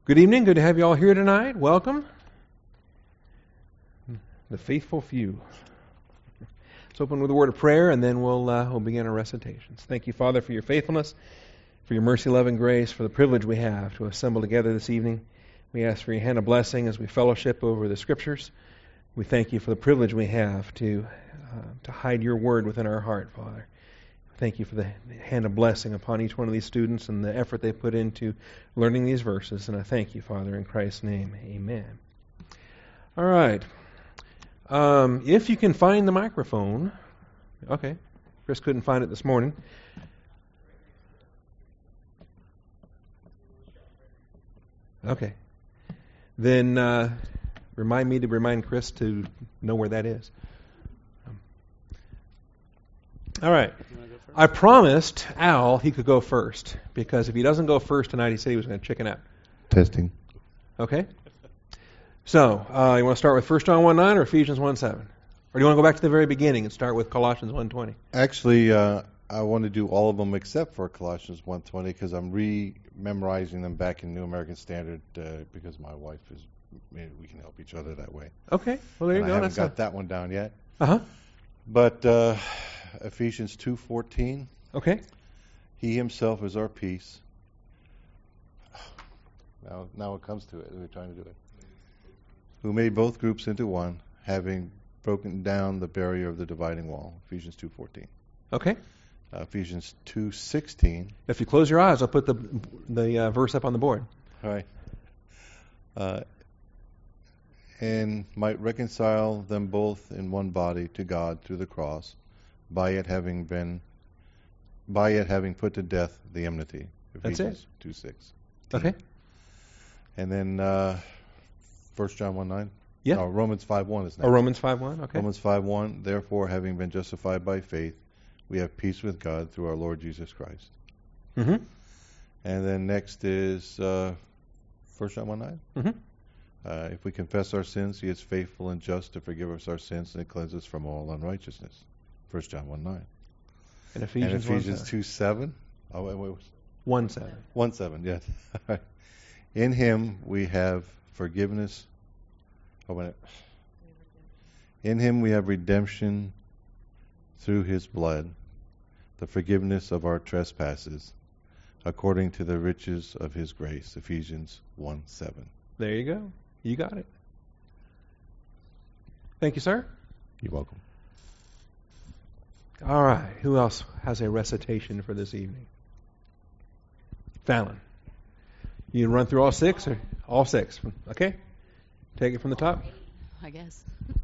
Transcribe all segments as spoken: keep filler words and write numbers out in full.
Good evening. Good to have you all here tonight. Welcome. The faithful few. Let's open with a word of prayer, and then we'll uh, we'll begin our recitations. Thank you, Father, for your faithfulness, for your mercy, love, and grace, for the privilege we have to assemble together this evening. We ask for your hand of blessing as we fellowship over the Scriptures. We thank you for the privilege we have to uh, to hide your word within our heart, Father. Thank you for the hand of blessing upon each one of these students and the effort they put into learning these verses. And I thank you, Father, in Christ's name. Amen. All right. Um, if you can find the microphone. Okay. Chris couldn't find it this morning. Okay. Then uh, remind me to remind Chris to know where that is. All right. I promised Al he could go first, because if he doesn't go first tonight, he said he was going to chicken out. Testing. Okay. So, uh, you want to start with First John one nine or Ephesians one seven? Or do you want to go back to the very beginning and start with Colossians one twenty? Actually, uh, I want to do all of them except for Colossians one twenty, because I'm re-memorizing them back in New American Standard, uh, because my wife is, maybe we can help each other that way. Okay. Well, there you and go. I haven't That's got a... that one down yet. Uh-huh. But uh, Ephesians two fourteen. Okay. He himself is our peace. Now, now it comes to it. We're trying to do it. Who made both groups into one, having broken down the barrier of the dividing wall. Ephesians two fourteen. Okay. Uh, Ephesians two sixteen. If you close your eyes, I'll put the the uh, verse up on the board. All right. Uh, and might reconcile them both in one body to God through the cross, by it having been, by it having put to death the enmity. That's Ephesians it. two six. Okay. And then uh, First John one nine. Yeah. No, Romans five one is next. Oh, Romans five one. Okay. Romans five one. Therefore, having been justified by faith, we have peace with God through our Lord Jesus Christ. Mm-hmm. And then next is uh, First John one nine. Mm-hmm. Uh, if we confess our sins, He is faithful and just to forgive us our sins and cleanse us from all unrighteousness. First John one nine. And Ephesians, and Ephesians two seven. Oh, wait, wait. one seven. one seven, yes. In Him we have forgiveness. Oh, wait. In Him we have redemption through His blood, the forgiveness of our trespasses, according to the riches of His grace. Ephesians one seven. There you go. You got it. Thank you, sir. You're welcome. All right. Who else has a recitation for this evening? Fallon. You run through all six or all six? Okay. Take it from the top. I guess.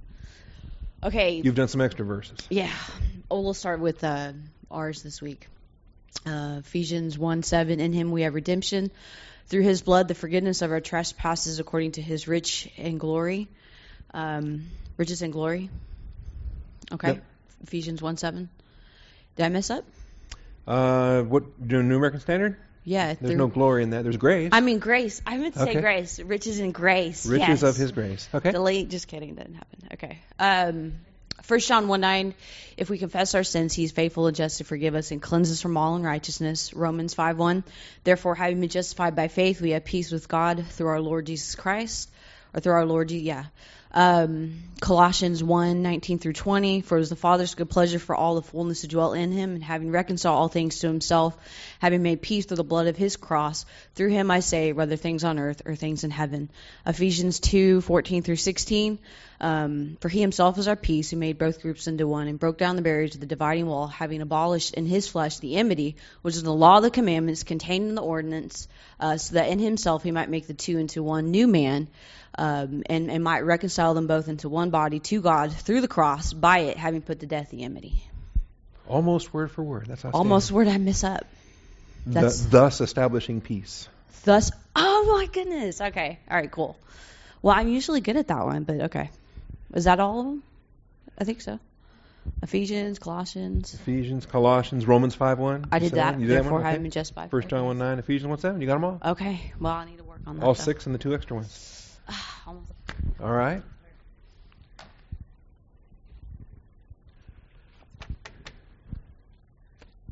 Okay. You've done some extra verses. Yeah. Oh, we'll start with uh, ours this week. Uh, Ephesians one seven. In Him we have redemption through His blood, the forgiveness of our trespasses, according to His rich and glory. Um, riches and glory. Okay. Yep. Ephesians one seven. Did I mess up? Uh, what? Do New American Standard? Yeah. There's no glory in that. There's grace. I mean grace. I meant to say Okay. grace. Riches and grace. Riches yes. of His grace. Okay. Delete. Just kidding. Didn't happen. Okay. Um, First John one nine. If we confess our sins, He's faithful and just to forgive us and cleanse us from all unrighteousness. Romans five one. Therefore, having been justified by faith, we have peace with God through our Lord Jesus Christ, or through our Lord. Yeah. Um, Colossians one nineteen through twenty. For it was the Father's good pleasure for all the fullness to dwell in Him, and having reconciled all things to Himself, having made peace through the blood of His cross. Through Him I say, whether things on earth or things in heaven. Ephesians two fourteen through sixteen. Um, for He Himself is our peace, who made both groups into one, and broke down the barriers of the dividing wall, having abolished in His flesh the enmity, which is the law of the commandments contained in the ordinance, uh, so that in Himself He might make the two into one new man, um, and, and might reconcile them both into one body to God through the cross, by it having put to death the enmity. Almost word for word. That's outstanding. Almost word I miss up. That's Th- thus establishing peace. Thus, oh my goodness. Okay. All right, cool. Well, I'm usually good at that one, but okay. Is that all of them? I think so. Ephesians, Colossians. Ephesians, Colossians, Romans five one. I did that. You did that Therefore, one? I Okay. have been justified. First John one nine, Ephesians one seven. You got them all? Okay. Well, I need to work on that. All though. six and the two extra ones. Almost. All right.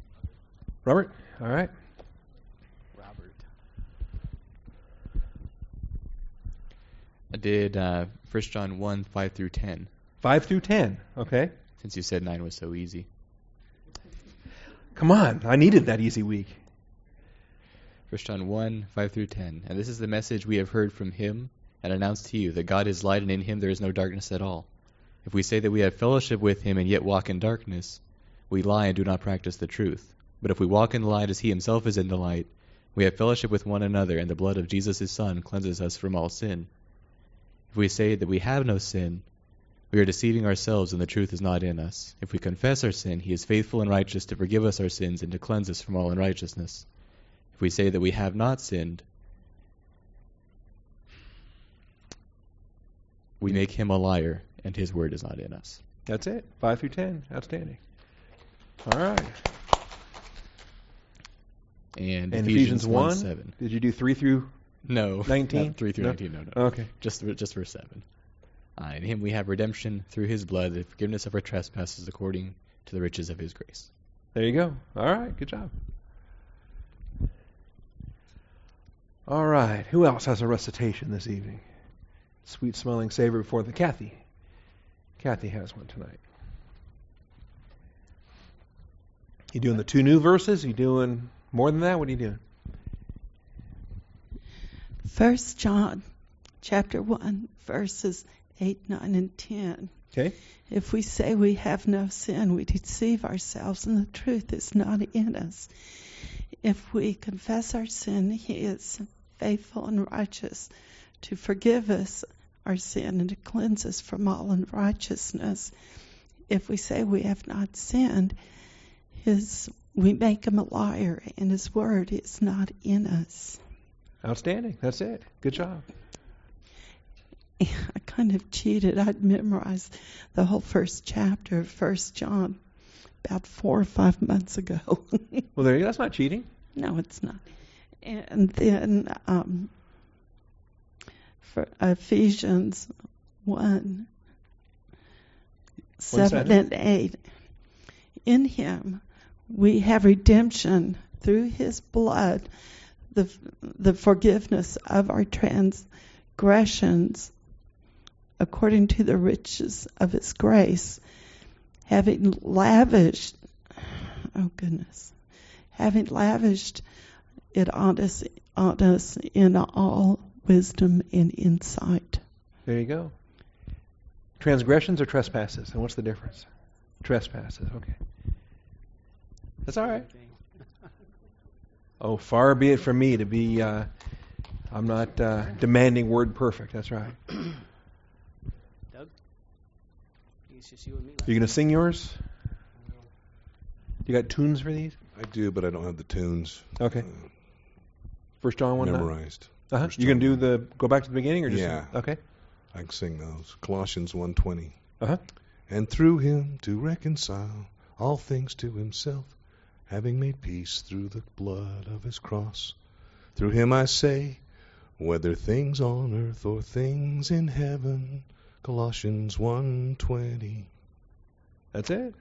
Robert? All right. Robert. I did uh, First John one, five through ten, five through ten. Okay. since you said nine was so easy. Come on. I needed that easy week. First John one, five through ten. And this is the message we have heard from him and announced to you, that God is light and in him there is no darkness at all. If we say that we have fellowship with him and yet walk in darkness, we lie and do not practice the truth. But if we walk in the light as he himself is in the light, we have fellowship with one another, and the blood of Jesus his Son cleanses us from all sin. If we say that we have no sin, we are deceiving ourselves and the truth is not in us. If we confess our sin, he is faithful and righteous to forgive us our sins and to cleanse us from all unrighteousness. If we say that we have not sinned, we make him a liar and his word is not in us. That's it. five through ten. Outstanding. All right. And, And Ephesians, Ephesians one, one? seven. Did you do three through? No. nineteen? Not three through No? nineteen, no, no. Okay. Just, just verse seven. Uh, in him we have redemption through his blood, the forgiveness of our trespasses according to the riches of his grace. There you go. All right. Good job. All right. Who else has a recitation this evening? Sweet smelling savor before the Kathy. Kathy has one tonight. You doing the two new verses? You doing more than that? What are you doing? First John chapter one, verses eight, nine, and ten. Okay. If we say we have no sin, we deceive ourselves, and the truth is not in us. If we confess our sin, he is faithful and righteous to forgive us our sin and to cleanse us from all unrighteousness. If we say we have not sinned, his we make him a liar, and his word is not in us. Outstanding. That's it. Good job. I kind of cheated. I'd memorized the whole first chapter of First John about four or five months ago. Well, there you go. That's not cheating. No, it's not. And then um, for Ephesians one, seven and eight. In him we have redemption through his blood, the the forgiveness of our transgressions according to the riches of his grace, having lavished, oh goodness, having lavished it on us, on us in all wisdom and insight. There you go. Transgressions or trespasses? And what's the difference? Trespasses. Okay. That's all right. Oh, far be it from me to be, uh, I'm not uh, demanding word perfect. That's right. Doug? You used to see with me last You going to sing yours? You got tunes for these? I do, but I don't have the tunes Okay. uh, First John one. memorized. Uh-huh. First You going to do John the, go back to the beginning or just? Yeah. Okay. I can sing those. Colossians one twenty. Uh-huh. And through him to reconcile all things to himself, having made peace through the blood of his cross. Through him I say, whether things on earth or things in heaven. Colossians one twenty. That's it.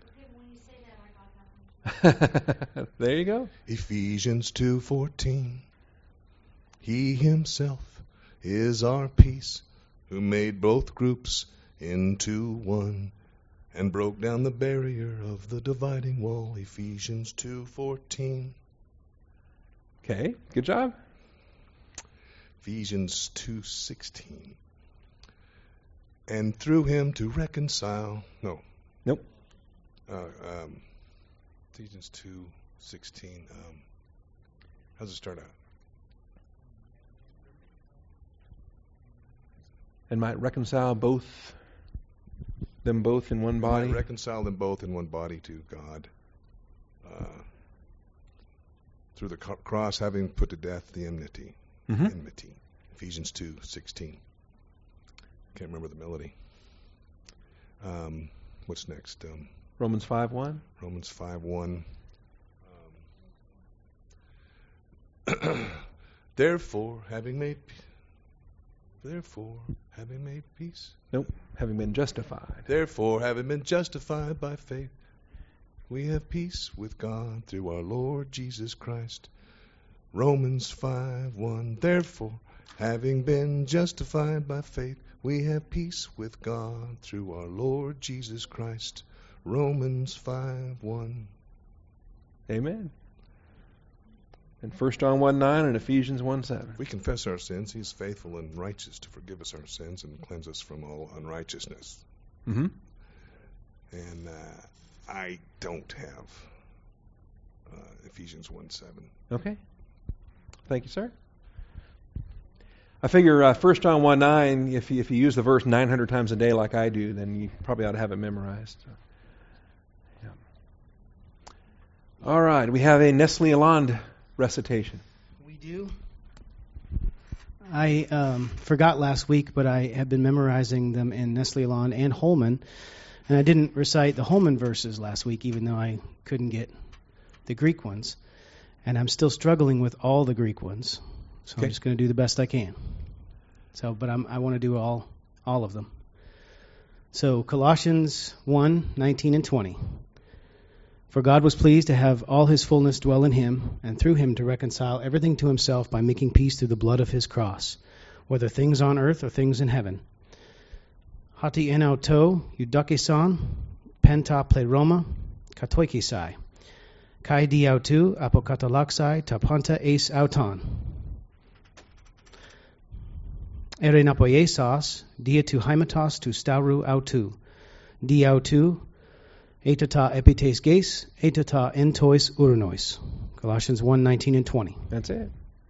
There you go. Ephesians two fourteen. He himself is our peace, who made both groups into one and broke down the barrier of the dividing wall. Ephesians two fourteen. Okay. Good job. Ephesians two sixteen. And through him to reconcile. No. Nope. Uh, um, Ephesians two sixteen. Um, how does it start out? And might reconcile both them both in one body. Might reconcile them both in one body to God. Uh, through the co- cross, having put to death the enmity. Mm-hmm. Enmity. Ephesians two sixteen. Can't remember the melody. Um, what's next? Um, Romans five one. Romans five one. Um, therefore, having made therefore having made peace. Nope. Having been justified. Therefore, having been justified by faith, we have peace with God through our Lord Jesus Christ. Romans five one. Therefore, Having been justified by faith, we have peace with God through our Lord Jesus Christ. Romans five one. Amen. And First John one nine and Ephesians one seven. If we confess our sins, He is faithful and righteous to forgive us our sins and cleanse us from all unrighteousness. Mm-hmm. And uh, I don't have uh, Ephesians one seven. Okay. Thank you, sir. I figure uh, First John one nine, if you, if you use the verse nine hundred times a day like I do, then you probably ought to have it memorized. So, yeah. All right. We have a Nestle Aland recitation. We do. I um, forgot last week, but I have been memorizing them in Nestle Aland and Holman. And I didn't recite the Holman verses last week, even though I couldn't get the Greek ones. And I'm still struggling with all the Greek ones. So Okay. I'm just going to do the best I can. So, but I'm, I want to do all all of them. So Colossians one nineteen and twenty. For God was pleased to have all His fullness dwell in Him, and through Him to reconcile everything to Himself by making peace through the blood of His cross, whether things on earth or things in heaven. Hati enauto eudokeson penta pleroma katoikisai. Kai diautu apokatalaxai tapanta eis auton. Ere napoiesas dia tu haimatos tu stauru autu. Diautu etata epites ges etata entois uranois. Colossians one nineteen and twenty. That's it.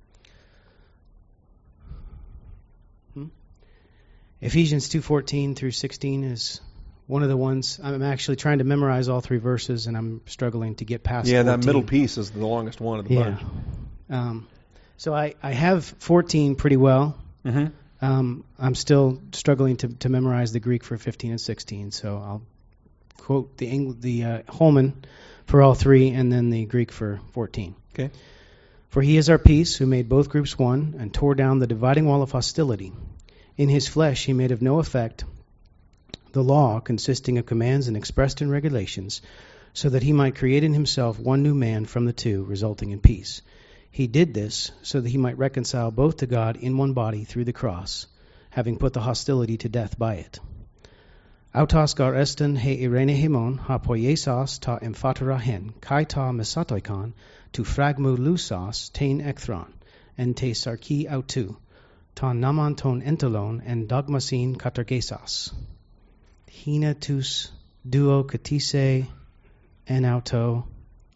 Ephesians two fourteen through sixteen is one of the ones. I'm actually trying to memorize all three verses, and I'm struggling to get past Yeah, fourteen. that middle piece is the longest one of the Yeah. bunch. Um, so I, I have fourteen pretty well. Mm-hmm. Um, I'm still struggling to, to memorize the Greek for fifteen and sixteen, so I'll quote the Eng- the uh, Holman for all three, and then the Greek for fourteen. Okay. For He is our peace, who made both groups one, and tore down the dividing wall of hostility. In His flesh He made of no effect the law consisting of commands and expressed in regulations, so that He might create in Himself one new man from the two, resulting in peace. He did this so that He might reconcile both to God in one body through the cross, having put the hostility to death by it. Autos gar eston he irene hemon ha poiesas ta emphatera hen, kai ta mesatoikon, tu fragmu lusas tein ekthron, en te sarki autu, ta naman ton entelon en dogmasin katargesas. Hina tus duo katise en auto.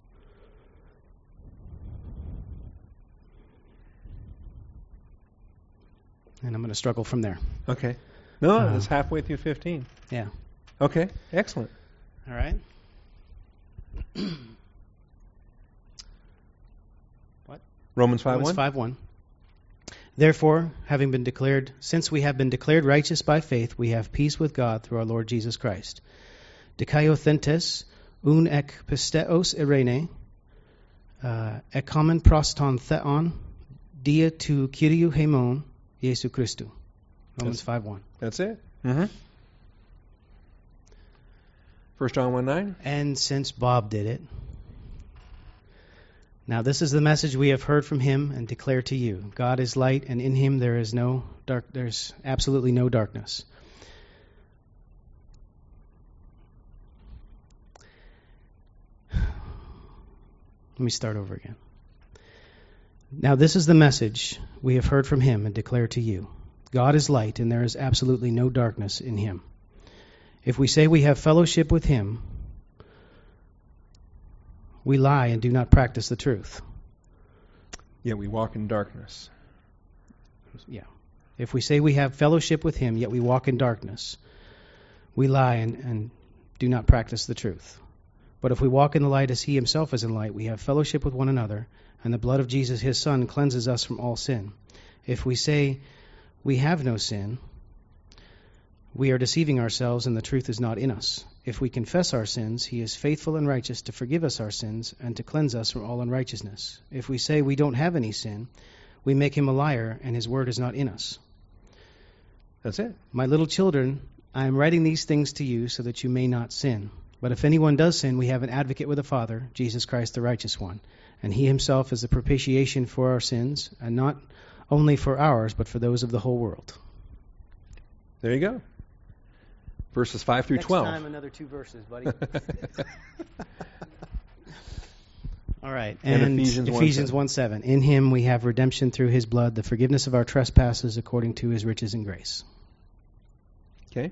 And I'm going to struggle from there. Okay. No, Uh, it's halfway through fifteen. Yeah. Okay. Excellent. All right. Romans five Romans one. five one. Therefore, having been declared, since we have been declared righteous by faith, we have peace with God through our Lord Jesus Christ. Dikaiosthentes, un ek pisteos irene, uh, ekomen proston theon, dia tu Kyriou hemon, Jesu Christou. Romans five one. That's it. Mm-hmm. First John one nine. And since Bob did it, now this is the message we have heard from Him and declare to you: God is light, and in Him there is no dark. There's absolutely no darkness. Let me start over again. Now this is the message we have heard from Him and declare to you: God is light, and there is absolutely no darkness in Him. If we say we have fellowship with Him, we lie and do not practice the truth. Yet we walk in darkness. Yeah. If we say we have fellowship with Him, yet we walk in darkness, we lie and, and do not practice the truth. But if we walk in the light as He Himself is in light, we have fellowship with one another, and the blood of Jesus, His Son, cleanses us from all sin. If we say we have no sin, we are deceiving ourselves, and the truth is not in us. If we confess our sins, He is faithful and righteous to forgive us our sins and to cleanse us from all unrighteousness. If we say we don't have any sin, we make Him a liar, and His word is not in us. That's it. My little children, I am writing these things to you so that you may not sin. But if anyone does sin, we have an advocate with the Father, Jesus Christ the righteous one. And He Himself is the propitiation for our sins, and not only for ours, but for those of the whole world. There you go. Verses five through Next twelve. time, another two verses, buddy. All right, And and, Ephesians Ephesians one one seven. In him we have redemption through his blood, the forgiveness of our trespasses according to his riches and grace. Okay.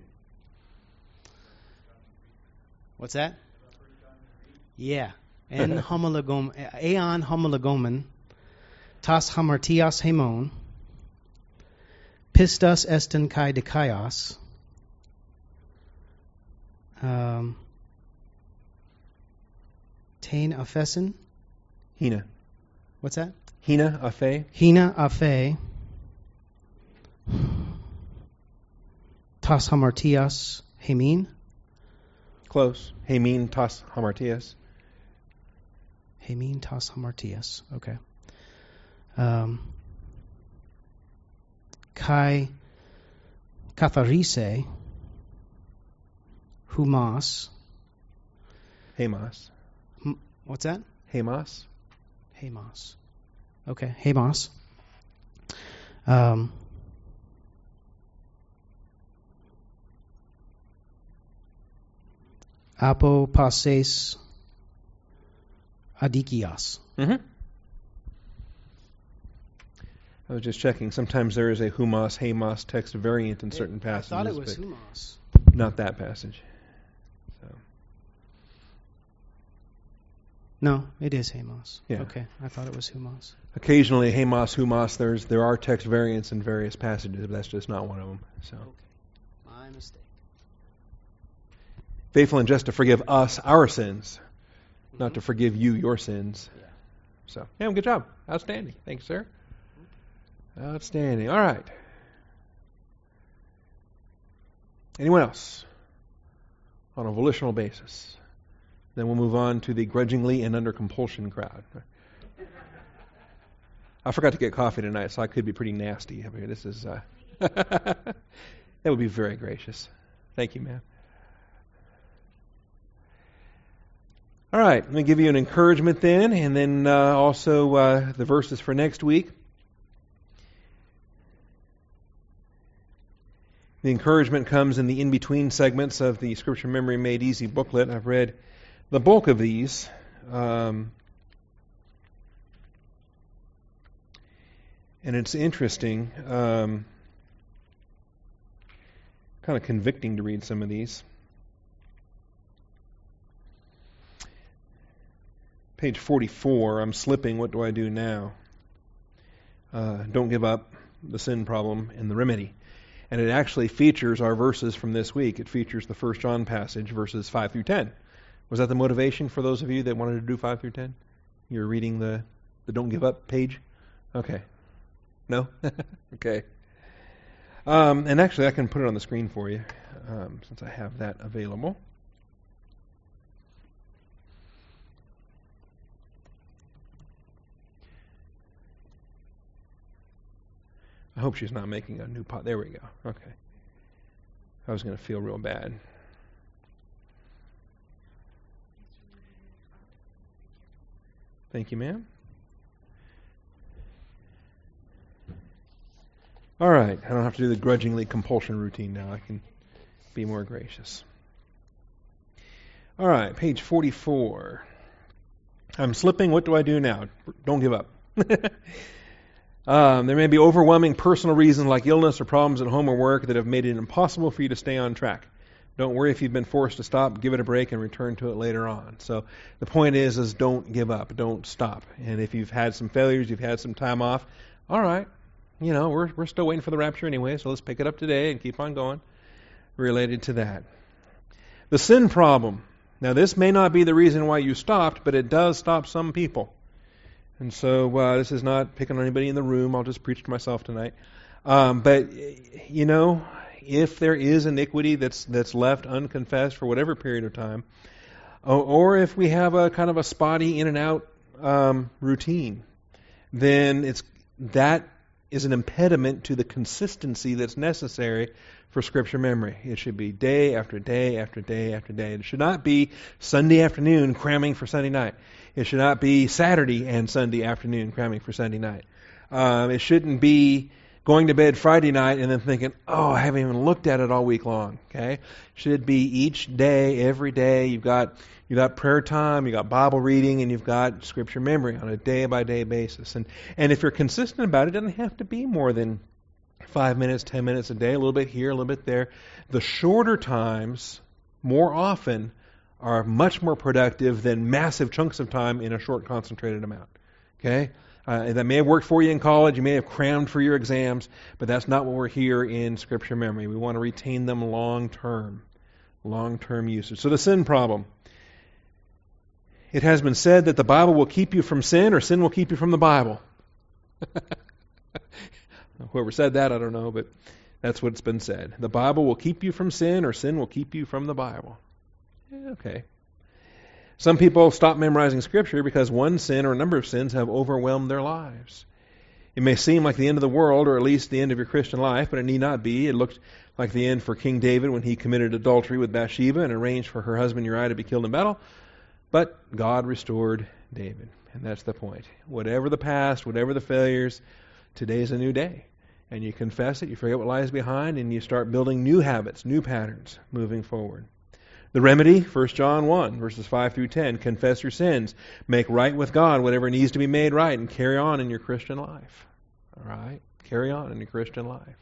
What's that? Yeah. En homologom, eon homologomen, tas hamartias hemon, pistas esten kai dikaios, um, tain afesen. Hina. What's that? Hina, Afe. Hina afe, tas hamartias hemin, Close. Hemin tas hamartias. hemin tas hamartias. Okay. Um, kai katharise, humas. Hemas. What's that? Hemas. Hemos. Okay, Hemos. Um, Apopases adikias. Mm-hmm. I was just checking. Sometimes there is a humas, hemas text variant in certain passages. I thought it was but Humas. not that passage. So. No, it is Hemos. Yeah. Okay, I thought it was Humas. Occasionally, hemas, humas, there's there are text variants in various passages, but that's just not one of them. So. Okay, my mistake. Faithful and just to forgive us our sins, not to forgive you your sins. Yeah. So, yeah, good job. Outstanding. Thanks, sir. Outstanding. All right. Anyone else on a volitional basis? Then we'll move on to the grudgingly and under compulsion crowd. I forgot to get coffee tonight, so I could be pretty nasty. I mean, this is uh, that would be very gracious. Thank you, ma'am. All right, let me give you an encouragement then, and then uh, also uh, the verses for next week. The encouragement comes in the in-between segments of the Scripture Memory Made Easy booklet. I've read the bulk of these. Um, and it's interesting, um, kind of convicting to read some of these. Page forty-four, I'm slipping, what do I do now? Uh, don't give up, the sin problem, and the remedy. And it actually features our verses from this week. It features the First John passage, verses five through ten. Was that the motivation for those of you that wanted to do five through ten? You were reading the, the Don't Give Up page? Okay. No? Okay. Um, and actually, I can put it on the screen for you, um, since I have that available. I hope she's not making a new pot. There we go. Okay. I was going to feel real bad. Thank you, ma'am. All right. I don't have to do the grudgingly compulsion routine now. I can be more gracious. All right. Page forty-four. I'm slipping. What do I do now? Don't give up. Um, there may be overwhelming personal reasons like illness or problems at home or work that have made it impossible for you to stay on track. Don't worry if you've been forced to stop. Give it a break and return to it later on. So the point is, is don't give up. Don't stop. And if you've had some failures, you've had some time off, all right, you know, we're we're still waiting for the rapture anyway, so let's pick it up today and keep on going related to that. The sin problem. Now, this may not be the reason why you stopped, but it does stop some people. And so uh, this is not picking on anybody in the room. I'll just preach to myself tonight. Um, but, you know, if there is iniquity that's that's left unconfessed for whatever period of time, or, or if we have a kind of a spotty in and out um, routine, then it's that is an impediment to the consistency that's necessary for Scripture memory. It should be day after day after day after day. It should not be Sunday afternoon cramming for Sunday night. It should not be Saturday and Sunday afternoon cramming for Sunday night. Um, it shouldn't be going to bed Friday night and then thinking, oh, I haven't even looked at it all week long. Okay, it should be each day, every day. You've got you got prayer time, you got Bible reading, and you've got Scripture memory on a day by day basis. And and if you're consistent about it, it doesn't have to be more than five minutes, ten minutes a day, a little bit here, a little bit there. The shorter times, more often, are much more productive than massive chunks of time in a short, concentrated amount. Okay? Uh, that may have worked for you in college. You may have crammed for your exams, but that's not what we're here in Scripture memory. We want to retain them long-term, long-term usage. So the sin problem. It has been said that the Bible will keep you from sin, or sin will keep you from the Bible. Whoever said that, I don't know, but that's what's been said. The Bible will keep you from sin, or sin will keep you from the Bible. Yeah, okay. Some people stop memorizing Scripture because one sin or a number of sins have overwhelmed their lives. It may seem like the end of the world, or at least the end of your Christian life, but it need not be. It looked like the end for King David when he committed adultery with Bathsheba and arranged for her husband Uriah to be killed in battle. But God restored David, and that's the point. Whatever the past, whatever the failures, today's a new day. And you confess it, you forget what lies behind, and you start building new habits, new patterns moving forward. The remedy, First John one, verses five through ten, confess your sins, make right with God whatever needs to be made right, and carry on in your Christian life. All right? Carry on in your Christian life.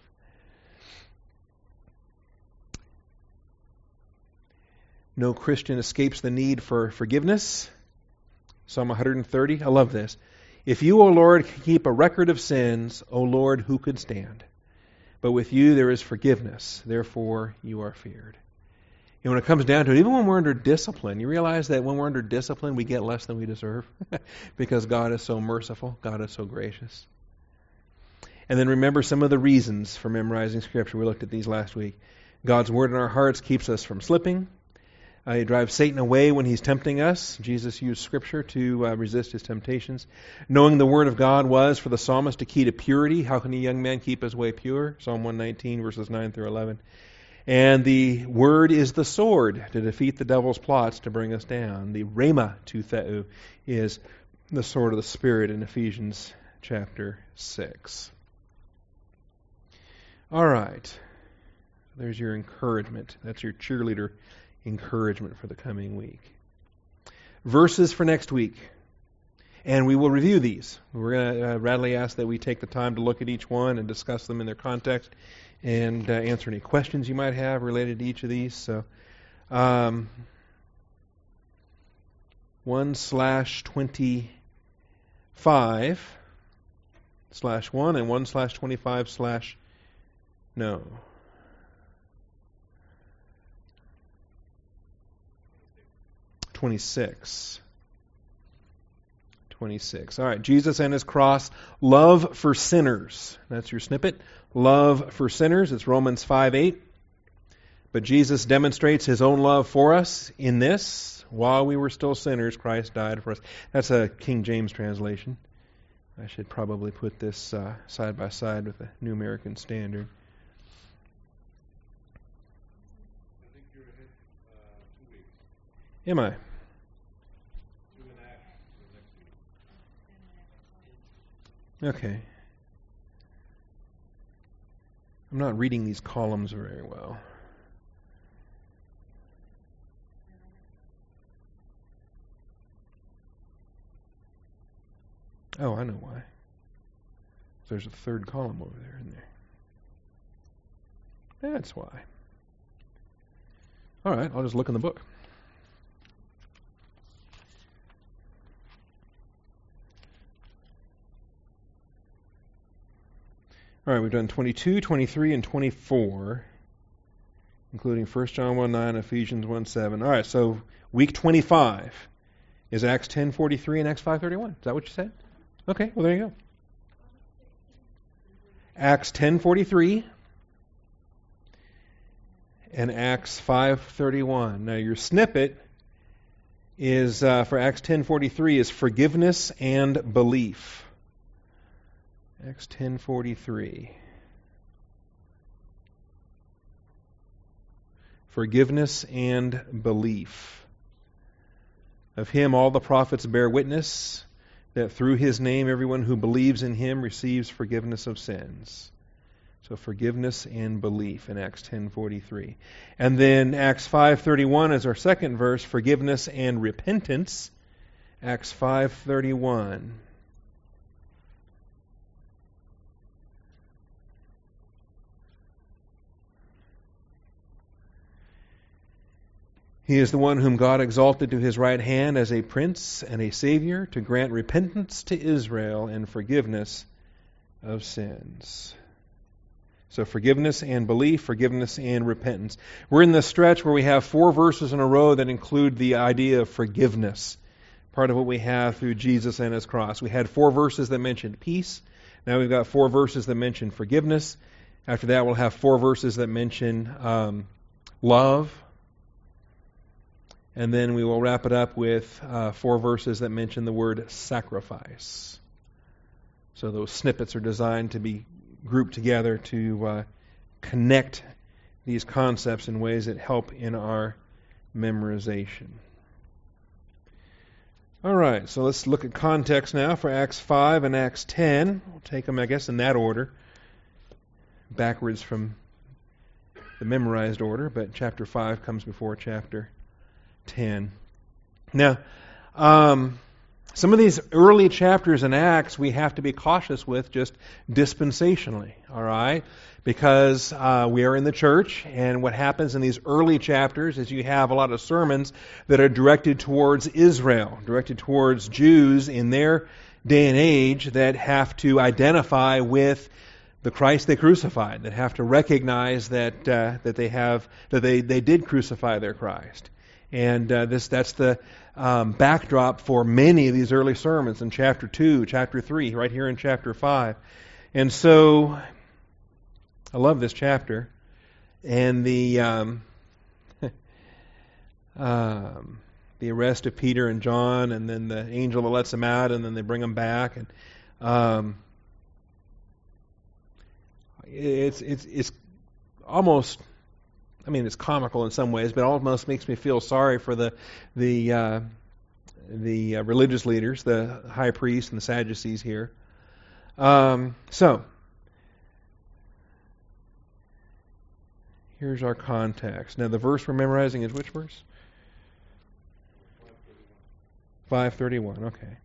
No Christian escapes the need for forgiveness. Psalm one thirty, I love this. If you, O Lord, keep a record of sins, O Lord, who could stand? But with you there is forgiveness, therefore you are feared. And when it comes down to it, even when we're under discipline, you realize that when we're under discipline, we get less than we deserve because God is so merciful, God is so gracious. And then remember some of the reasons for memorizing Scripture. We looked at these last week. God's Word in our hearts keeps us from slipping. Uh, he drives Satan away when he's tempting us. Jesus used Scripture to uh, resist his temptations. Knowing the Word of God was, for the psalmist, a key to purity. How can a young man keep his way pure? Psalm one nineteen, verses nine through eleven. And the Word is the sword to defeat the devil's plots to bring us down. The rhema to theou is the sword of the Spirit in Ephesians chapter six. All right. There's your encouragement. That's your cheerleader encouragement for the coming week. Verses for next week. And we will review these. We're going to uh, radically ask that we take the time to look at each one and discuss them in their context and uh, answer any questions you might have related to each of these. So, um, one slash twenty-five slash one and one slash twenty-five slash no. twenty-six. twenty-six. All right, Jesus and His cross, love for sinners. That's your snippet. Love for sinners. It's Romans five eight. But Jesus demonstrates His own love for us in this. While we were still sinners, Christ died for us. That's a King James translation. I should probably put this uh, side by side with the New American Standard. I think you're ahead uh, two weeks. Am I? Two and a half for next week. Okay. I'm not reading these columns very well. Oh, I know why. There's a third column over there, isn't there? That's why. All right, I'll just look in the book. All right, we've done twenty-two, twenty-three, and twenty-four, including First John one nine, Ephesians one seven. All right, so week twenty-five is Acts ten forty-three and Acts five thirty-one. Is that what you said? Okay, well, there you go. Acts ten forty-three and Acts five thirty-one. Now, your snippet is uh, for Acts ten forty-three is forgiveness and belief. Acts ten forty-three. Forgiveness and belief. Of Him all the prophets bear witness, that through his name everyone who believes in him receives forgiveness of sins. So forgiveness and belief in Acts ten forty-three. And then Acts five thirty-one is our second verse, forgiveness and repentance. Acts five thirty-one. He is the one whom God exalted to his right hand as a prince and a savior to grant repentance to Israel and forgiveness of sins. So forgiveness and belief, forgiveness and repentance. We're in this stretch where we have four verses in a row that include the idea of forgiveness, part of what we have through Jesus and his cross. We had four verses that mentioned peace. Now we've got four verses that mention forgiveness. After that, we'll have four verses that mention um, love. And then we will wrap it up with uh, four verses that mention the word sacrifice. So those snippets are designed to be grouped together to uh, connect these concepts in ways that help in our memorization. All right, so let's look at context now for Acts five and Acts ten. We'll take them, I guess, in that order, backwards from the memorized order, but chapter five comes before chapter ten. Now, um, some of these early chapters in Acts we have to be cautious with just dispensationally, all right? Because uh, we are in the church, and what happens in these early chapters is you have a lot of sermons that are directed towards Israel, directed towards Jews in their day and age that have to identify with the Christ they crucified, that have to recognize that uh, that they have that they, they did crucify their Christ. And uh, this that's the um, backdrop for many of these early sermons in chapter two, chapter three, right here in chapter five. And so, I love this chapter. And the um, um, the arrest of Peter and John, and then the angel that lets them out, and then they bring them back. And um, it's it's it's almost. I mean, it's comical in some ways, but it almost makes me feel sorry for the the uh, the uh, religious leaders, the high priest and the Sadducees here. Um, so, here's our context. Now, the verse we're memorizing is which verse? five thirty-one, okay.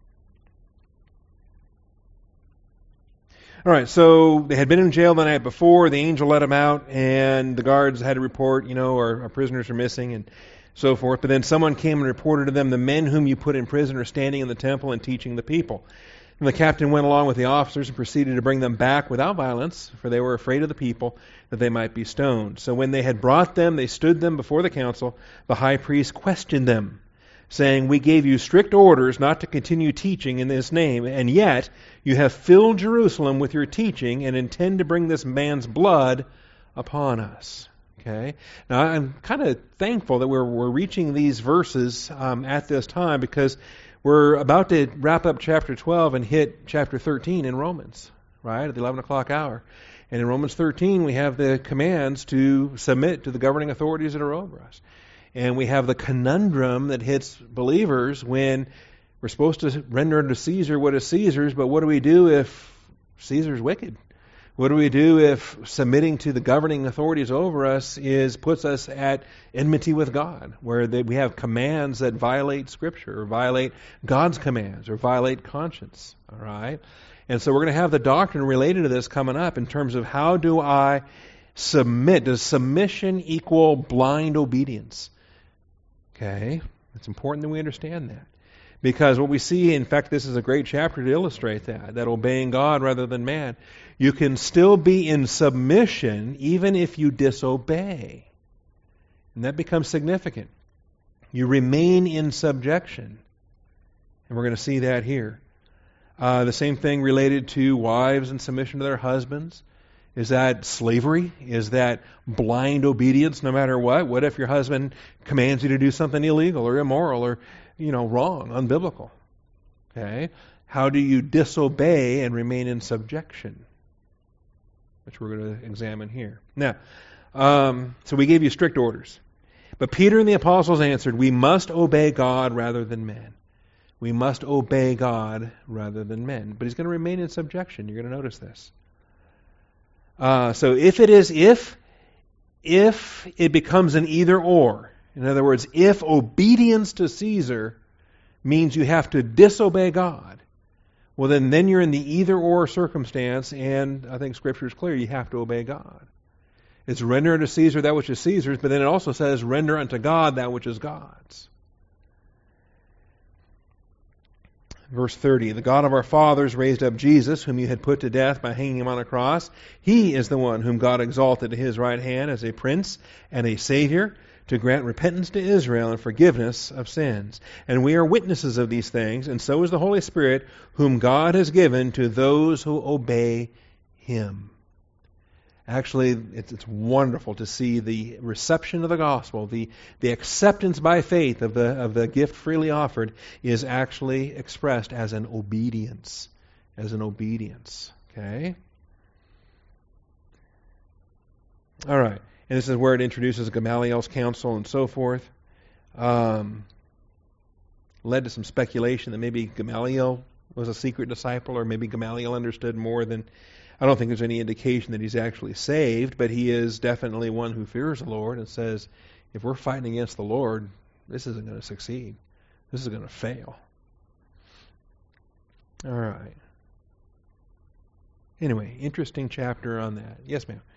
All right, so they had been in jail the night before. The angel let them out, and the guards had to report, you know, our, our prisoners are missing and so forth. But then someone came and reported to them, the men whom you put in prison are standing in the temple and teaching the people. And the captain went along with the officers and proceeded to bring them back without violence, for they were afraid of the people, that they might be stoned. So when they had brought them, they stood them before the council. The high priest questioned them, saying, "We gave you strict orders not to continue teaching in this name, and yet you have filled Jerusalem with your teaching and intend to bring this man's blood upon us." Okay. Now, I'm kind of thankful that we're we're reaching these verses um, at this time, because we're about to wrap up chapter twelve and hit chapter thirteen in Romans, right, at the eleven o'clock hour. And in Romans thirteen, we have the commands to submit to the governing authorities that are over us. And we have the conundrum that hits believers when we're supposed to render unto Caesar what is Caesar's, but what do we do if Caesar's wicked? What do we do if submitting to the governing authorities over us is puts us at enmity with God, where they, we have commands that violate Scripture or violate God's commands or violate conscience? All right? And so we're going to have the doctrine related to this coming up in terms of how do I submit? Does submission equal blind obedience? Okay, it's important that we understand that. Because what we see, in fact, this is a great chapter to illustrate that, that obeying God rather than man. You can still be in submission even if you disobey. And that becomes significant. You remain in subjection. And we're going to see that here. Uh, the same thing related to wives in submission to their husbands. Is that slavery? Is that blind obedience no matter what? What if your husband commands you to do something illegal or immoral or, you know, wrong, unbiblical? Okay? How do you disobey and remain in subjection? Which we're going to examine here. Now, um, so we gave you strict orders. But Peter and the apostles answered, "We must obey God rather than men. We must obey God rather than men. But he's going to remain in subjection. You're going to notice this. Uh, so if it is, if, if it becomes an either or, in other words, if obedience to Caesar means you have to disobey God, well then, then you're in the either or circumstance, and I think Scripture is clear, you have to obey God. It's render unto Caesar that which is Caesar's, but then it also says render unto God that which is God's. Verse thirty, the God of our fathers raised up Jesus, whom you had put to death by hanging him on a cross. He is the one whom God exalted to his right hand as a prince and a Savior, to grant repentance to Israel and forgiveness of sins. And we are witnesses of these things, and so is the Holy Spirit, whom God has given to those who obey him. Actually, it's, it's wonderful to see the reception of the gospel, the, the acceptance by faith of the, of the gift freely offered is actually expressed as an obedience. As an obedience. Okay? All right. And this is where it introduces Gamaliel's counsel and so forth. Um, led to some speculation that maybe Gamaliel was a secret disciple, or maybe Gamaliel understood more than... I don't think there's any indication that he's actually saved, but he is definitely one who fears the Lord and says, if we're fighting against the Lord, this isn't going to succeed. This is going to fail. All right. Anyway, interesting chapter on that. Yes, ma'am.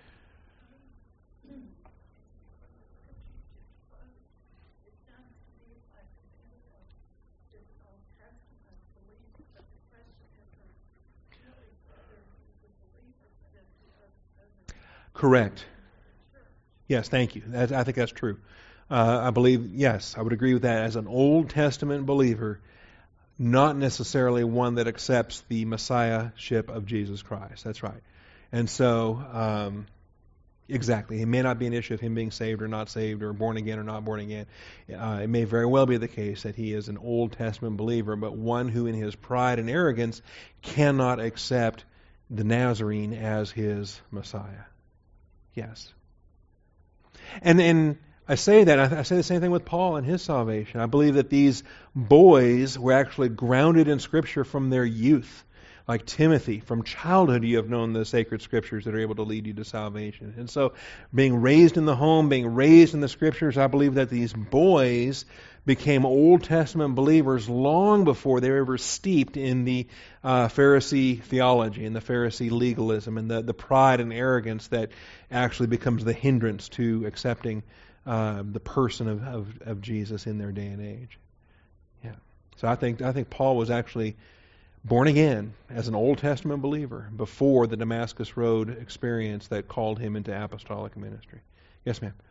Correct. Yes, thank you. That, I think that's true. Uh, I believe, yes, I would agree with that. As an Old Testament believer, not necessarily one that accepts the Messiahship of Jesus Christ. That's right. And so, um, exactly, it may not be an issue of him being saved or not saved, or born again or not born again. Uh, it may very well be the case that he is an Old Testament believer, but one who in his pride and arrogance cannot accept the Nazarene as his Messiah. Yes. And and I say that, I say the same thing with Paul and his salvation. I believe that these boys were actually grounded in Scripture from their youth. Like Timothy, from childhood you have known the sacred Scriptures that are able to lead you to salvation. And so, being raised in the home, being raised in the Scriptures, I believe that these boys became Old Testament believers long before they were ever steeped in the uh, Pharisee theology and the Pharisee legalism and the, the pride and arrogance that actually becomes the hindrance to accepting uh, the person of, of, of Jesus in their day and age. Yeah. So I think I think Paul was actually born again as an Old Testament believer before the Damascus Road experience that called him into apostolic ministry. Yes, ma'am.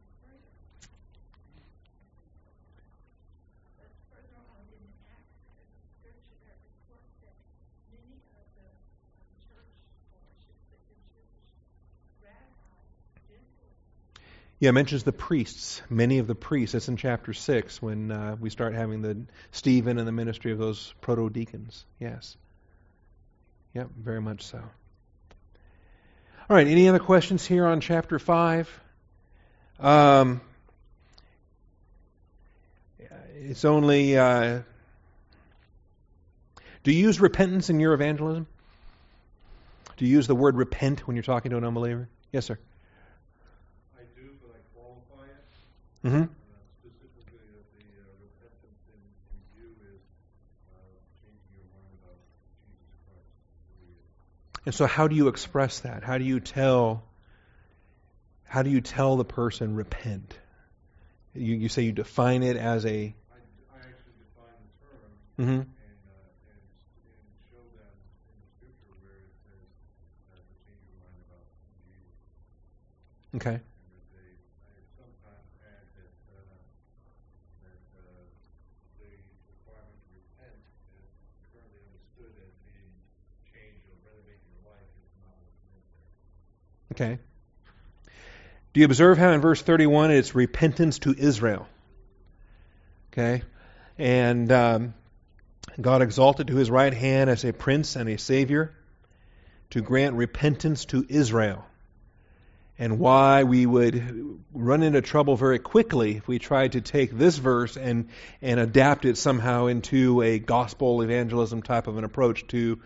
Yeah, it mentions the priests, many of the priests. That's in chapter six when uh, we start having the Stephen and the ministry of those proto-deacons. Yes. Yep, very much so. All right, any other questions here on chapter five? Um, it's only... Uh, do you use repentance in your evangelism? Do you use the word repent when you're talking to an unbeliever? Yes, sir. Mm-hmm. Uh, specifically, that the uh, repentance in, in you is uh, changing your mind about Jesus Christ. And so, how do you express that? How do you tell? How do you tell the person repent? You, you say you define it as a. I, I actually define the term Mm-hmm. and, uh, and and show them in the Scripture where it says uh, to change your mind about Jesus. Okay. Okay. Do you observe how in verse thirty-one it's repentance to Israel? Okay. And um, God exalted to his right hand as a prince and a savior to grant repentance to Israel. and why we would run into trouble very quickly if we tried to take this verse and, and adapt it somehow into a gospel evangelism type of an approach to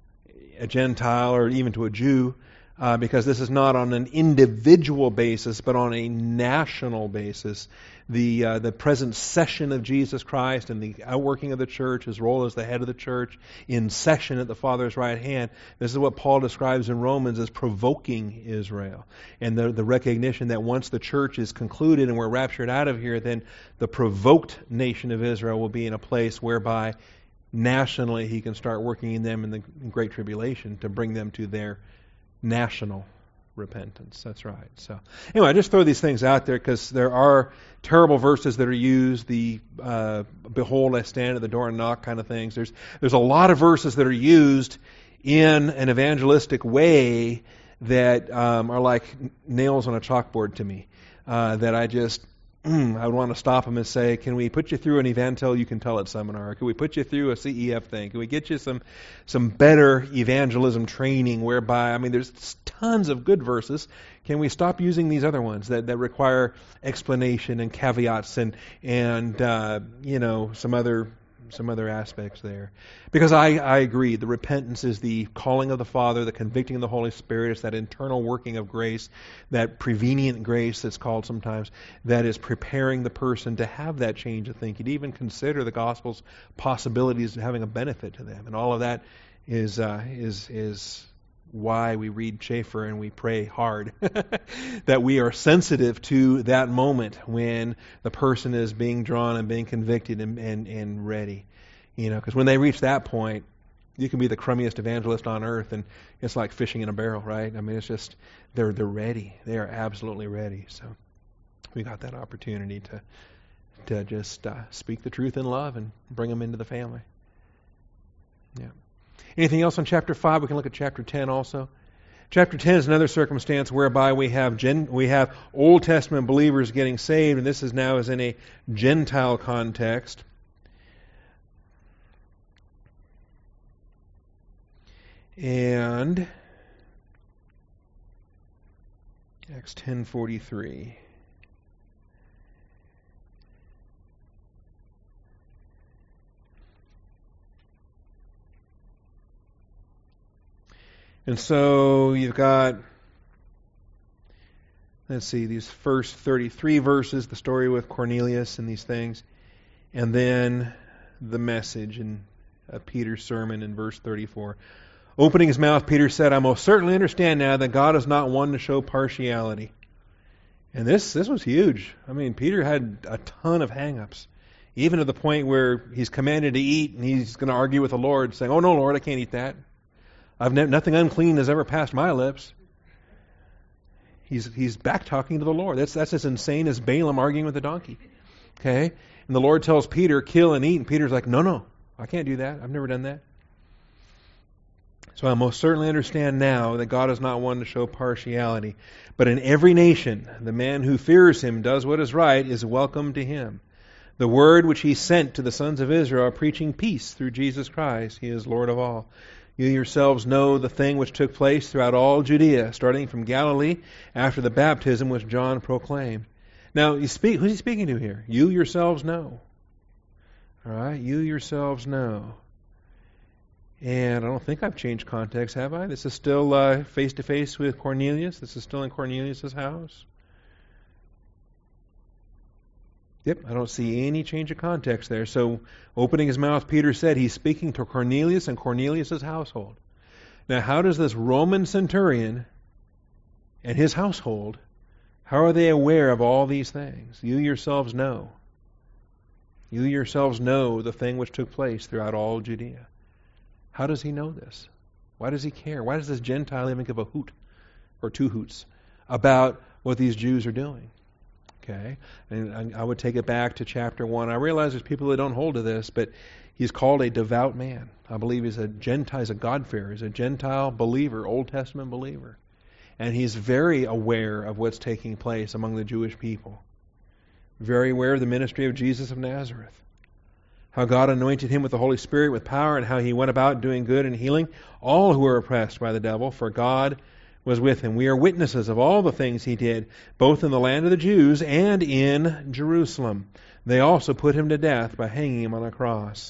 a Gentile or even to a Jew, uh, because this is not on an individual basis, but on a national basis. The uh, the present session of Jesus Christ and the outworking of the church, his role as the head of the church, in session at the Father's right hand. This is what Paul describes in Romans as provoking Israel. And the, the recognition that once the church is concluded and we're raptured out of here, then the provoked nation of Israel will be in a place whereby nationally he can start working in them in the Great Tribulation to bring them to their national repentance. That's right. So anyway, I just throw these things out there because there are terrible verses that are used. The uh, behold, I stand at the door and knock kind of things. There's there's a lot of verses that are used in an evangelistic way that um, are like nails on a chalkboard to me. Uh, that I just I would want to stop them and say, can we put you through an Evantel You Can Tell It seminar? Can we put you through a C E F thing? Can we get you some some better evangelism training whereby, I mean, there's tons of good verses. Can we stop using these other ones that, that require explanation and caveats and, and uh, you know, some other some other aspects there? Because I, I agree, the repentance is the calling of the Father, the convicting of the Holy Spirit. It's that internal working of grace, that prevenient grace that's called sometimes, that is preparing the person to have that change of thinking, to even consider the gospel's possibilities of having a benefit to them. And all of that is uh, is is why we read Schaeffer and we pray hard, that we are sensitive to that moment when the person is being drawn and being convicted and, and, and ready. You know, because when they reach that point, you can be the crummiest evangelist on earth, and it's like fishing in a barrel, right? I mean, it's just, they're they're ready. They are absolutely ready. So we got that opportunity to to just uh, speak the truth in love and bring them into the family. Yeah. Anything else on chapter five? We can look at chapter ten also. Chapter ten is another circumstance whereby we have gen, we have Old Testament believers getting saved, and this is now is in a Gentile context. And Acts ten forty-three. And so you've got, let's see, these first thirty-three verses, the story with Cornelius and these things, and then the message in uh, Peter's sermon in verse thirty-four. Opening his mouth, Peter said, I most certainly understand now that God is not one to show partiality. And this this was huge. I mean, Peter had a ton of hang-ups, even to the point where he's commanded to eat, and he's going to argue with the Lord, saying, oh, no, Lord, I can't eat that. I've ne- nothing unclean has ever passed my lips. He's he's back talking to the Lord. That's that's as insane as Balaam arguing with the donkey. Okay? And the Lord tells Peter, kill and eat, and Peter's like, no, no, I can't do that. I've never done that. So I most certainly understand now that God is not one to show partiality. But in every nation, the man who fears him, does what is right, is welcome to him. The word which he sent to the sons of Israel, preaching peace through Jesus Christ, he is Lord of all. You yourselves know the thing which took place throughout all Judea, starting from Galilee after the baptism which John proclaimed. Now, you speak, who's he speaking to here? You yourselves know. All right, you yourselves know. And I don't think I've changed context, have I? This is still uh, face-to-face with Cornelius. This is still in Cornelius' house. Yep, I don't see any change of context there. So, opening his mouth, Peter said he's speaking to Cornelius and Cornelius' household. Now, how does this Roman centurion and his household, how are they aware of all these things? You yourselves know. You yourselves know the thing which took place throughout all Judea. How does he know this? Why does he care? Why does this Gentile even give a hoot or two hoots about what these Jews are doing? Okay, and I would take it back to chapter one. I realize there's people that don't hold to this, but he's called a devout man. I believe he's a Gentile, he's a God-fearer, he's a Gentile believer, Old Testament believer. And he's very aware of what's taking place among the Jewish people. Very aware of the ministry of Jesus of Nazareth. How God anointed him with the Holy Spirit, with power, and how he went about doing good and healing all who were oppressed by the devil, for God was with him. We are witnesses of all the things he did, both in the land of the Jews and in Jerusalem. They also put him to death by hanging him on a cross.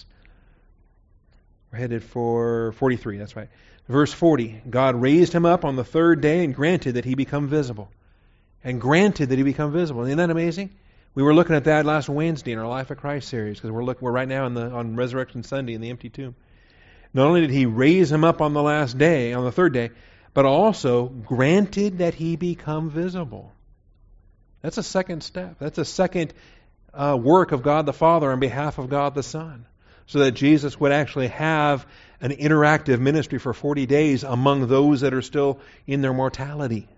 We're headed for forty-three, that's right. Verse forty, God raised him up on the third day and granted that he become visible. And granted that he become visible. Isn't that amazing? We were looking at that last Wednesday in our Life of Christ series, because we're looking, we're right now in the, on Resurrection Sunday in the empty tomb. Not only did he raise him up on the last day, on the third day, but also granted that he become visible. That's a second step. That's a second uh, work of God the Father on behalf of God the Son, so that Jesus would actually have an interactive ministry for forty days among those that are still in their mortality.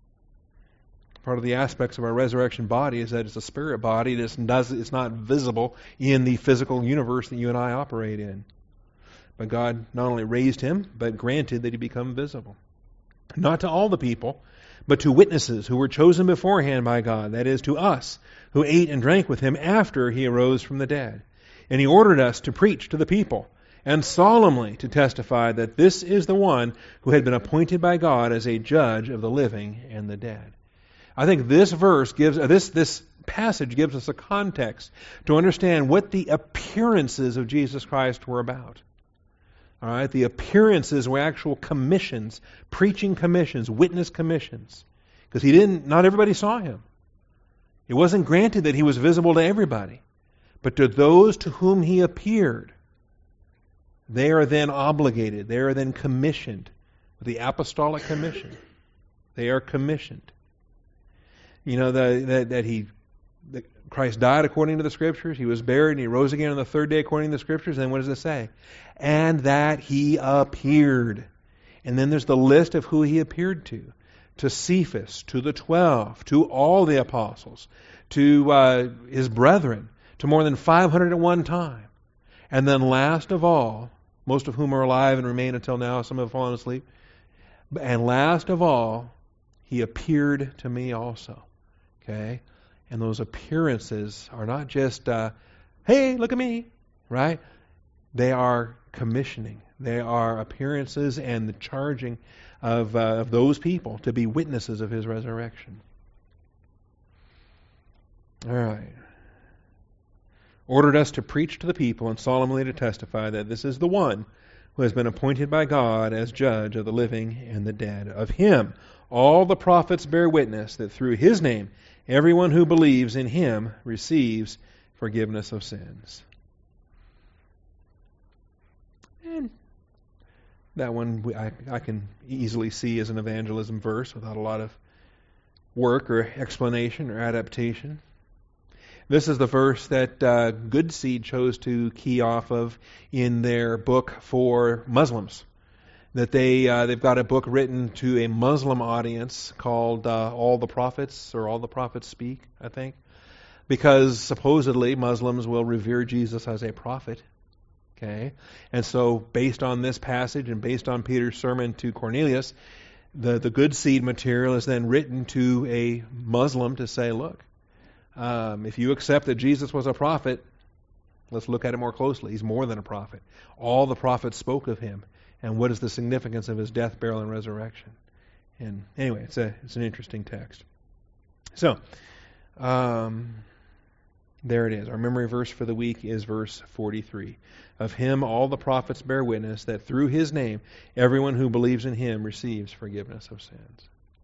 Part of the aspects of our resurrection body is that it's a spirit body that does, it's not visible in the physical universe that you and I operate in. But God not only raised him, but granted that he become visible. Not to all the people, but to witnesses who were chosen beforehand by God, that is, to us, who ate and drank with him after he arose from the dead. And he ordered us to preach to the people, and solemnly to testify that this is the one who had been appointed by God as a judge of the living and the dead. I think this verse gives, uh, this, this passage gives us a context to understand what the appearances of Jesus Christ were about. All right, the appearances were actual commissions, preaching commissions, witness commissions. Because he didn't, not everybody saw him. It wasn't granted that he was visible to everybody. But to those to whom he appeared, they are then obligated, they are then commissioned. The apostolic commission. They are commissioned. You know, the, that, that he, that Christ died according to the Scriptures, he was buried, and he rose again on the third day according to the Scriptures, and what does it say? And that he appeared. And then there's the list of who he appeared to. To Cephas, to the twelve, to all the apostles, to uh, his brethren, to more than five hundred at one time. And then last of all, most of whom are alive and remain until now, some have fallen asleep. And last of all, he appeared to me also. Okay? And those appearances are not just, uh, hey, look at me, right? They are commissioning. They are appearances and the charging of, uh, of those people to be witnesses of his resurrection. All right. Ordered us to preach to the people and solemnly to testify that this is the one who has been appointed by God as judge of the living and the dead. Of him all the prophets bear witness that through his name everyone who believes in him receives forgiveness of sins. And that one I, I can easily see as an evangelism verse without a lot of work or explanation or adaptation. This is the verse that uh, Good Seed chose to key off of in their book for Muslims. That they, uh, they've got a book written to a Muslim audience called uh, All the Prophets, or All the Prophets Speak, I think. Because supposedly Muslims will revere Jesus as a prophet. Okay? And so based on this passage and based on Peter's sermon to Cornelius, the, the Good Seed material is then written to a Muslim to say, look, Um, if you accept that Jesus was a prophet, let's look at it more closely. He's more than a prophet. All the prophets spoke of him. And what is the significance of his death, burial, and resurrection? And anyway, it's a it's an interesting text. So, um, there it is. Our memory verse for the week is verse forty-three. Of him all the prophets bear witness that through his name everyone who believes in him receives forgiveness of sins.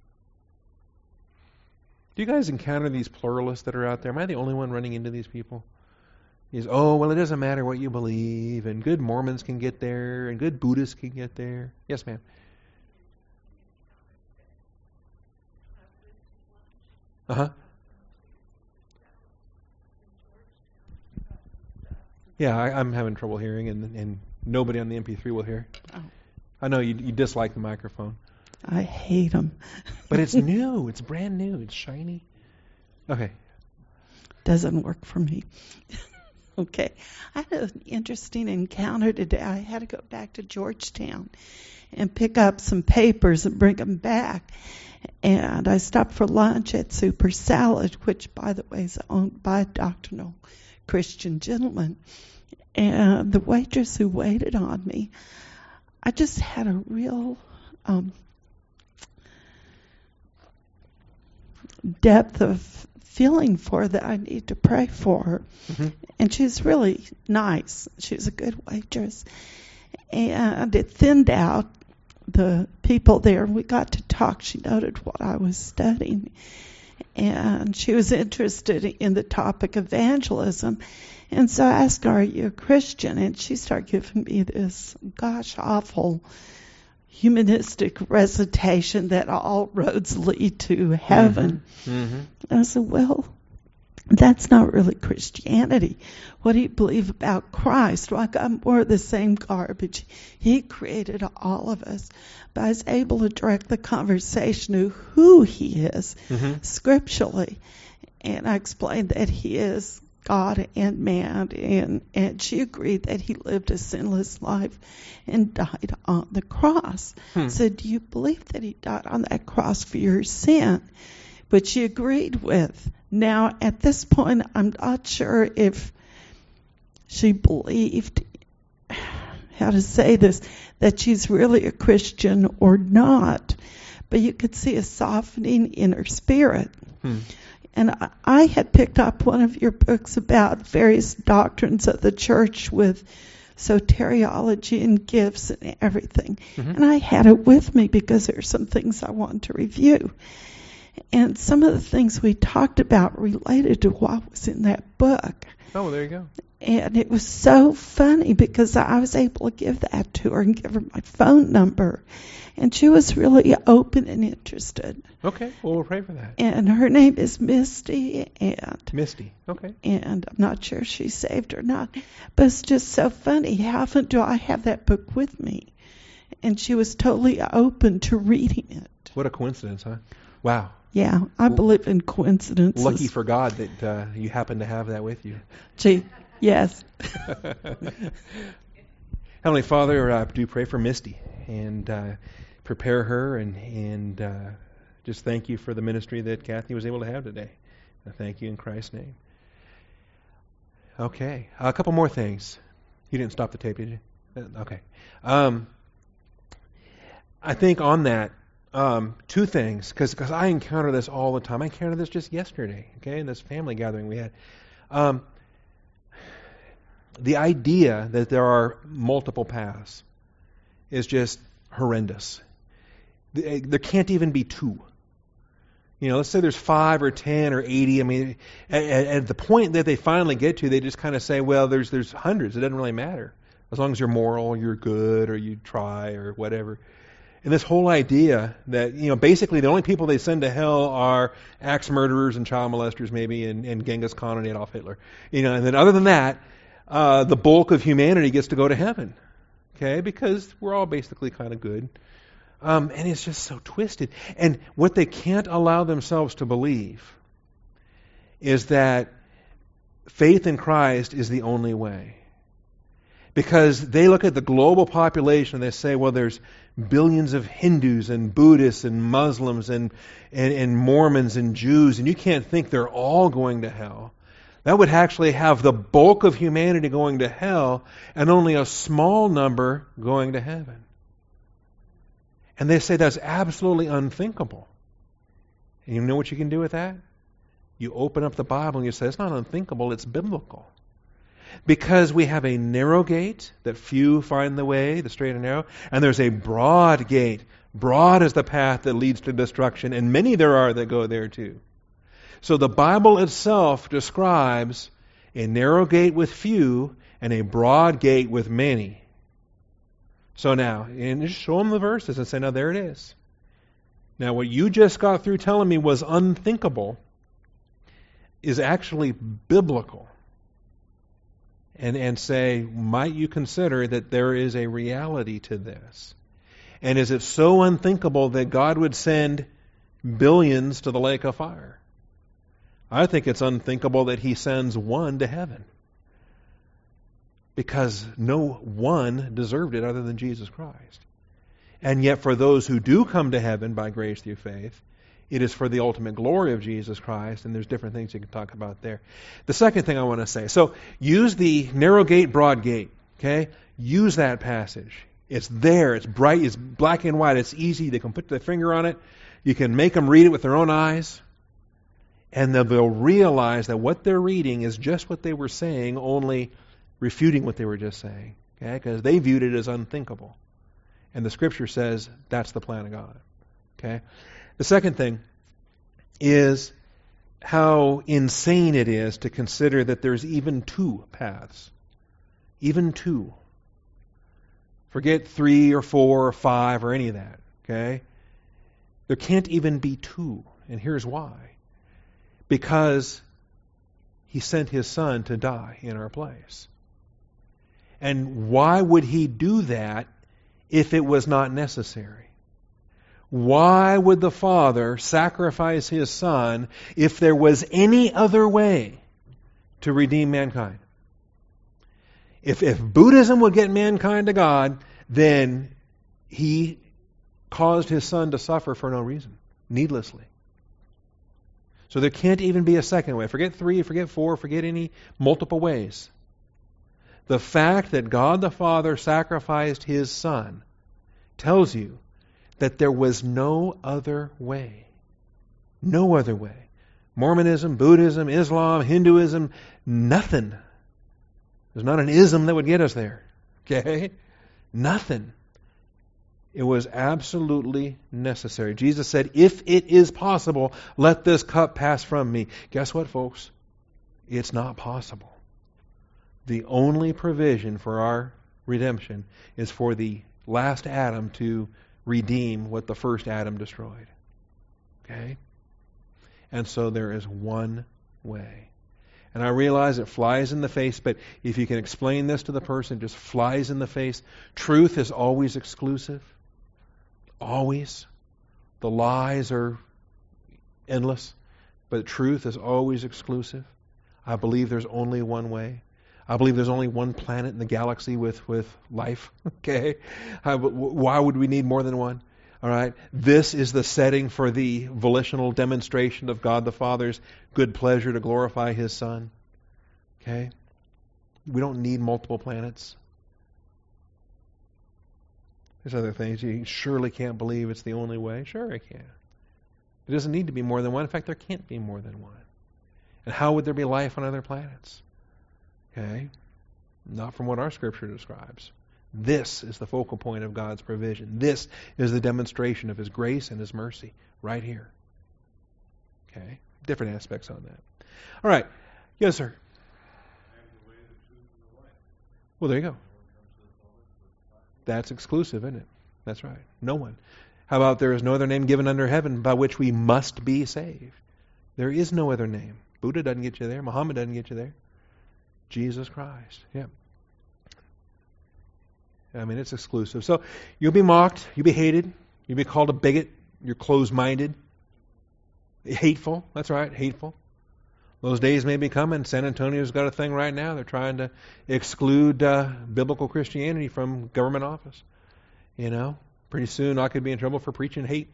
Do you guys encounter these pluralists that are out there? Am I the only one running into these people? He's, oh, well, it doesn't matter what you believe, and good Mormons can get there, and good Buddhists can get there. Yes, ma'am. Uh-huh. Yeah, I, I'm having trouble hearing, and, and nobody on the M P three will hear. Oh. I know you, you dislike the microphone. I hate them. But it's new. It's brand new. It's shiny. Okay. Doesn't work for me. Okay. I had an interesting encounter today. I had to go back to Georgetown and pick up some papers and bring them back. And I stopped for lunch at Super Salad, which, by the way, is owned by a doctrinal Christian gentleman. And the waitress who waited on me, I just had a real... Um, depth of feeling for her that I need to pray for her. Mm-hmm. And she's really nice. She's a good waitress. And it thinned out the people there. We got to talk. She noted what I was studying. And she was interested in the topic of evangelism. And so I asked her, are you a Christian? And she started giving me this, gosh, awful humanistic recitation that all roads lead to heaven. Mm-hmm. Mm-hmm. And I said, well, that's not really Christianity. What do you believe about Christ? Well, I got more of the same garbage. He created all of us. But I was able to direct the conversation to who he is Mm-hmm. scripturally. And I explained that he is God and man. And, and she agreed that he lived a sinless life and died on the cross. Hmm. I said, do you believe that he died on that cross for your sin? Which she agreed with. Now, at this point, I'm not sure if she believed, how to say this, that she's really a Christian or not. But you could see a softening in her spirit. Hmm. And I, I had picked up one of your books about various doctrines of the church with soteriology and gifts and everything. Mm-hmm. And I had it with me because there are some things I wanted to review. And some of the things we talked about related to what was in that book. Oh, there you go. And it was so funny because I was able to give that to her and give her my phone number. And she was really open and interested. Okay, well, we'll pray for that. And her name is Misty, and Misty, okay. and I'm not sure if she's saved or not. But it's just so funny. How often do I have that book with me? And she was totally open to reading it. What a coincidence, huh? Wow. Yeah, I believe in coincidences. Lucky for God that uh, you happen to have that with you. Gee, yes. Heavenly Father, I do pray for Misty and uh, prepare her and, and uh, just thank you for the ministry that Kathy was able to have today. I thank you in Christ's name. Okay, a couple more things. You didn't stop the tape, did you? Uh, Okay. Um, I think on that, Um, two things, because I encounter this all the time. I encountered this just yesterday, okay, in this family gathering we had. Um, the idea that there are multiple paths is just horrendous. There can't even be two. You know, let's say there's five or ten or eighty. I mean, at, at the point that they finally get to, they just kind of say, well, there's there's hundreds. It doesn't really matter. As long as you're moral, you're good, or you try, or whatever. And this whole idea that, you know, basically the only people they send to hell are axe murderers and child molesters maybe, and, and Genghis Khan and Adolf Hitler. You know, and then other than that, uh, the bulk of humanity gets to go to heaven. Okay? Because we're all basically kind of good. Um, and it's just so twisted. And what they can't allow themselves to believe is that faith in Christ is the only way. Because they look at the global population and they say, well, there's billions of Hindus and Buddhists and Muslims and, and, and Mormons and Jews, and you can't think they're all going to hell. That would actually have the bulk of humanity going to hell and only a small number going to heaven. And they say that's absolutely unthinkable. And you know what you can do with that? You open up the Bible and you say, it's not unthinkable, it's biblical. Because we have a narrow gate that few find the way, the straight and narrow, and there's a broad gate. Broad is the path that leads to destruction, and many there are that go there too. So the Bible itself describes a narrow gate with few and a broad gate with many. So now, and just show them the verses and say, now there it is. Now what you just got through telling me was unthinkable is actually biblical. And and say, might you consider that there is a reality to this? And is it so unthinkable that God would send billions to the lake of fire? I think it's unthinkable that He sends one to heaven. Because no one deserved it other than Jesus Christ. And yet for those who do come to heaven by grace through faith, it is for the ultimate glory of Jesus Christ, and there's different things you can talk about there. The second thing I want to say, so use the narrow gate, broad gate, okay? Use that passage. It's there, it's bright, it's black and white, it's easy, they can put their finger on it, you can make them read it with their own eyes, And they'll, they'll realize that what they're reading is just what they were saying, only refuting what they were just saying. Okay? Because they viewed it as unthinkable. And the Scripture says that's the plan of God. Okay? The second thing is how insane it is to consider that there's even two paths. Even two. Forget three or four or five or any of that. Okay? There can't even be two. And here's why. Because He sent His Son to die in our place. And why would He do that if it was not necessary? Why would the Father sacrifice His Son if there was any other way to redeem mankind? If, if Buddhism would get mankind to God, then He caused His Son to suffer for no reason, needlessly. So there can't even be a second way. Forget three, forget four, forget any multiple ways. The fact that God the Father sacrificed His Son tells you that there was no other way. No other way. Mormonism, Buddhism, Islam, Hinduism, nothing. There's not an ism that would get us there. Okay? Nothing. It was absolutely necessary. Jesus said, if it is possible, let this cup pass from me. Guess what, folks? It's not possible. The only provision for our redemption is for the last Adam to redeem what the first Adam destroyed. Okay? And so there is one way. And I realize it flies in the face, but if you can explain this to the person, it just flies in the face. Truth is always exclusive. Always. The lies are endless, but truth is always exclusive. I believe there's only one way. I believe there's only one planet in the galaxy with, with life. Okay? How, why would we need more than one? All right? This is the setting for the volitional demonstration of God the Father's good pleasure to glorify His Son. Okay? We don't need multiple planets. There's other things. You surely can't believe it's the only way. Sure, I can. It doesn't need to be more than one. In fact, there can't be more than one. And how would there be life on other planets? Okay? Not from what our Scripture describes. This is the focal point of God's provision. This is the demonstration of His grace and His mercy right here. Okay? Different aspects on that. All right. Yes, sir. Well, there you go. That's exclusive, isn't it? That's right. No one. How about there is no other name given under heaven by which we must be saved? There is no other name. Buddha doesn't get you there. Muhammad doesn't get you there. Jesus Christ. Yeah. I mean, it's exclusive. So you'll be mocked. You'll be hated. You'll be called a bigot. You're closed-minded. Hateful. That's right. Hateful. Those days may be coming. San Antonio's got a thing right now. They're trying to exclude uh, biblical Christianity from government office. You know, pretty soon I could be in trouble for preaching hate.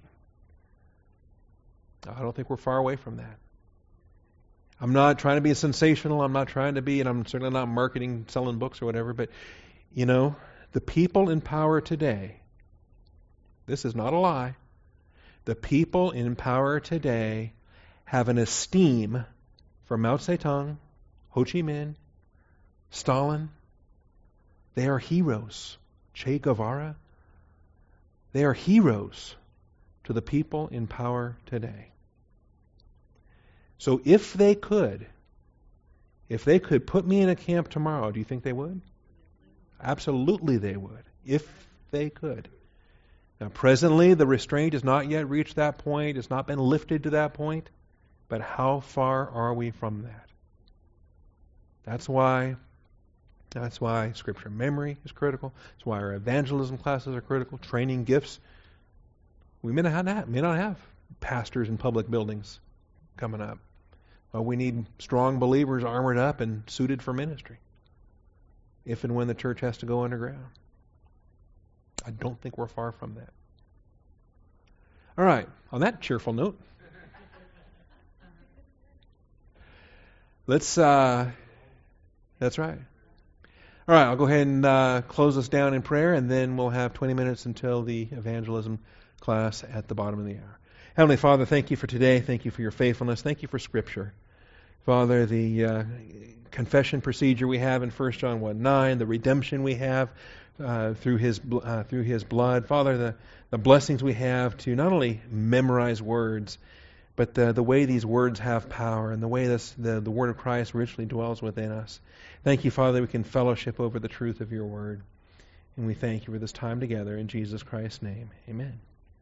I don't think we're far away from that. I'm not trying to be sensational. I'm not trying to be, and I'm certainly not marketing, selling books or whatever, but, you know, the people in power today, this is not a lie, the people in power today have an esteem for Mao Zedong, Ho Chi Minh, Stalin. They are heroes. Che Guevara. They are heroes to the people in power today. So if they could, if they could put me in a camp tomorrow, do you think they would? Absolutely they would, if they could. Now presently the restraint has not yet reached that point. It's not been lifted to that point. But how far are we from that? That's why that's why Scripture memory is critical. That's why our evangelism classes are critical. Training gifts. We may not have, may not have pastors in public buildings coming up. Well, we need strong believers armored up and suited for ministry. If and when the church has to go underground. I don't think we're far from that. All right. On that cheerful note, let's, uh, that's right. All right, I'll go ahead and uh, close us down in prayer, and then we'll have twenty minutes until the evangelism class at the bottom of the hour. Heavenly Father, thank you for today. Thank you for your faithfulness. Thank you for Scripture. Father, the uh, confession procedure we have in First John one nine, the redemption we have uh, through his uh, through his blood. Father, the, the blessings we have to not only memorize words, but the, the way these words have power and the way this, the, the Word of Christ richly dwells within us. Thank you, Father, we can fellowship over the truth of your Word. And we thank you for this time together in Jesus Christ's name. Amen.